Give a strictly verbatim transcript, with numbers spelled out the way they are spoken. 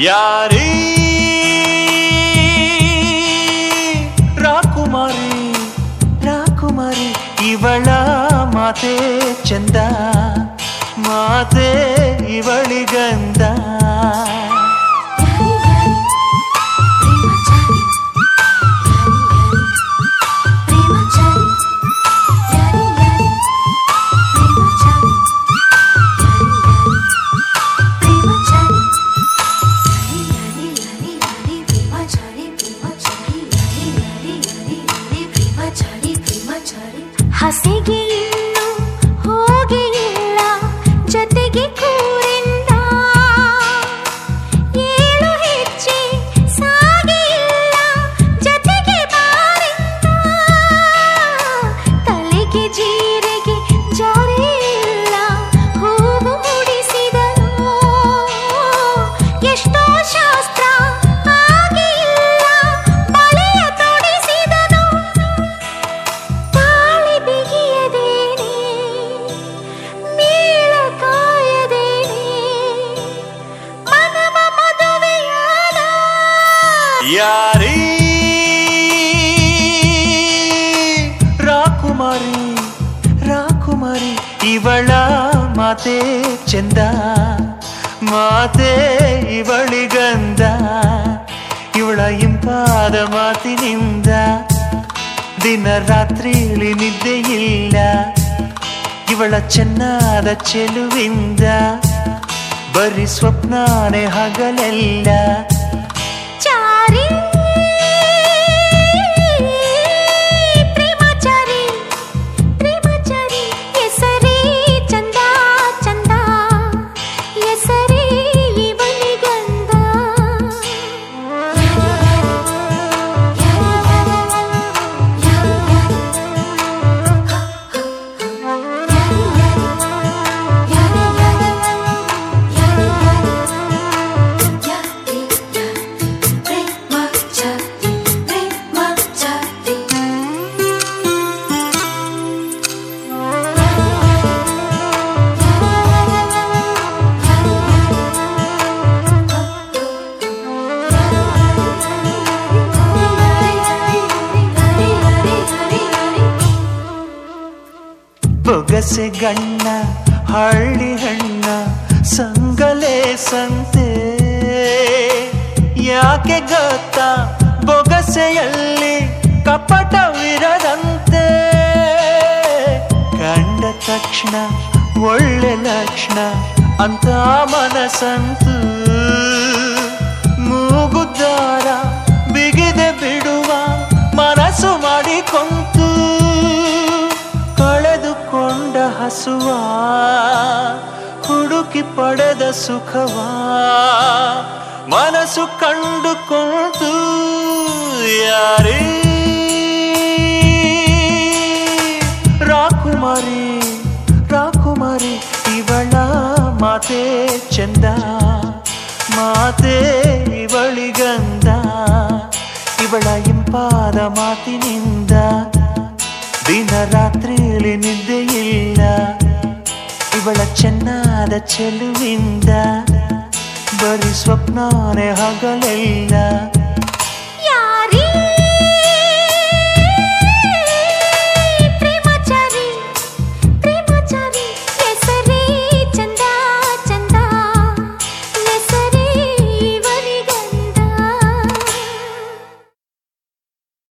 ಯಾರೀ ರಾಕುಮಾರಿ ರಾಕುಮಾರಿ ಇವಳ ಮಾತೆ ಚಂದ ಮಾತೆ ಇವಳಿಗಂದ ಹಸಿಗೆ ಇನ್ನು ಹೋಗಿ ಇಲ್ಲ ಜೊತೆಗೆ ಕೂರಿಂದ ಏಳು ಹೆಜ್ಜೆ ಸಾಗಿ ಇಲ್ಲ ಜೊತೆಗೆ ಬಾರಿಂದ ತಲೆಗೆ ಜೀರಿಗೆ ಜಾರಿ ಇಲ್ಲ ಹೂವು ಮುಡಿಸಿದನು ಎಷ್ಟೋ ಶಾಸ್ತ್ರ ಆಗಿ ಇಲ್ಲ ಬಳೆಯ ತೊಡಿಸಿದನು ತಾಳಿ ಬಿಗಿಯದೇನೆ ಮೇಳ ಕಾಯದೇನೆ ಮನವ ಮದುವೆಯಾದ ಯಾರೀ ರಾಕುಮಾರಿ ರಾಕುಮಾರಿ ಇವಳ ಮಾತೆ ಚಂದ ಮಾತೆ ಇವಳಿಗಂದ ಇವಳ ಇಂಪಾದ ಮಾತಿನಿಂದ ದಿನ ರಾತ್ರಿಲಿ ನಿದ್ದೆ ಇಲ್ಲ ಇವಳ ಚೆನ್ನಾದ ಚೆಲುವಿಂದ ಬರೀ ಸ್ವಪ್ನಾನೇ ಹಗಲೆಲ್ಲ ಚಾರಿ ಪ್ರೇಮಚಾರಿ ಪ್ರೇಮಚಾರಿ ಹೆಸರೇ ಚಂದ ಚಂದ ಹೆಸರೇ ಇವಳಿಗಂದ ಬೊಗಸೆ ಗಣ್ಣ ಹಳ್ಳಿ ಹಣ್ಣ ಸಂಗಲೇ ಸಂತೆ ಯಾಕೆ ಗೊತ್ತಾ ಬೊಗಸೆಯಲ್ಲಿ ಕಪಟವಿರದಂತೆ ಕಂಡ ತಕ್ಷಣ ಒಳ್ಳೆ ಲಕ್ಷಣ ಅಂತ ಮನಸ್ಸಂತು ಮೂಗುದಾರ ಬಿಗಿದೆ ಬಿಡುವ ಮನಸ್ಸು ಮಾಡಿಕೊಂತು ಕಳೆದುಕೊಂಡ ಹಸುವ ಹುಡುಕಿ ಪಡೆದ ಸುಖವ ಮನಸ್ಸು ಕಂಡುಕೊಂಡು ಯಾರೇ ರಾಕುಮಾರಿ ರಾಕುಮಾರಿ ಇವಳ ಮಾತೆ ಚಂದ ಮಾತೆ ಇವಳಿಗಂದ ಇವಳ ಇಂಪಾದ ಮಾತಿನಿಂದ ದಿನ ರಾತ್ರಿಯಲ್ಲಿ ನಿದ್ದೆ ಇಲ್ಲ ಇವಳ ಚೆನ್ನಾದ ಚೆಲುವಿಂದ ಬರೀ ಸ್ವಪ್ನಾನೇ ಹಗಲೆಲ್ಲ